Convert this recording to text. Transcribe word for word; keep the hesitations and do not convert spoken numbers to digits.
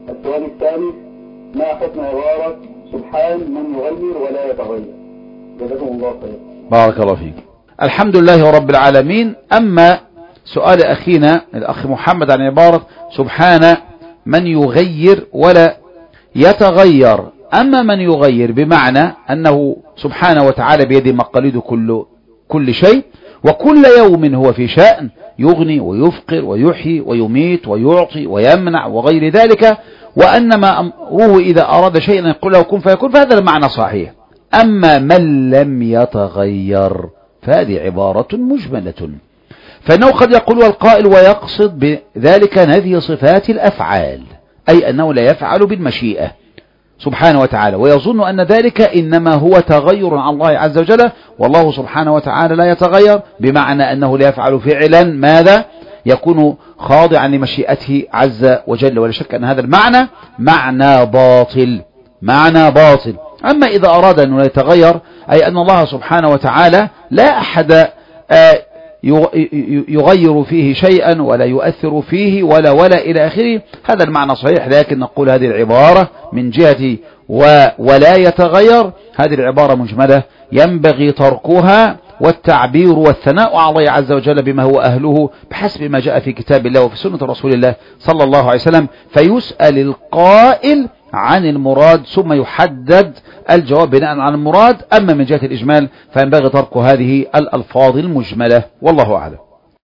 السؤال الثالث: ما حكم عبارة سبحان من يغير ولا يتغير؟ جزاكم الله خير. بارك الله فيك. الحمد لله رب العالمين. أما سؤال أخينا الأخ محمد عن عبارة سبحان من يغير ولا يتغير، أما من يغير بمعنى أنه سبحانه وتعالى بيده مقاليد كل كل شيء، وكل يوم هو في شأن، يغني ويفقر ويحيي ويميت ويعطي ويمنع وغير ذلك، وأنما أمره إذا أراد شيئا يقول له كن فيكون، فهذا المعنى صحيح. أما من لم يتغير فهذه عبارة مجملة، فإنه قد يقول القائل ويقصد بذلك نفي صفات الأفعال، أي أنه لا يفعل بالمشيئة سبحانه وتعالى، ويظن أن ذلك إنما هو تغير عن الله عز وجل، والله سبحانه وتعالى لا يتغير، بمعنى أنه لا يفعل فعلا ماذا يكون خاضعا لمشيئته عز وجل. ولا شك أن هذا المعنى معنى باطل، معنى باطل. أما إذا أراد أنه لا يتغير، أي أن الله سبحانه وتعالى لا أحد يغير فيه شيئا ولا يؤثر فيه ولا ولا إلى آخره، هذا المعنى صحيح. لكن نقول هذه العبارة من جهة ولا يتغير، هذه العبارة مجملة ينبغي تركها، والتعبير والثناء على الله عز وجل بما هو أهله بحسب ما جاء في كتاب الله وفي سنة رسول الله صلى الله عليه وسلم، فيسأل القائل عن المراد ثم يحدد الجواب بناء على المراد. أما من جهة الإجمال فينبغي ترك هذه الألفاظ المجملة، والله أعلم.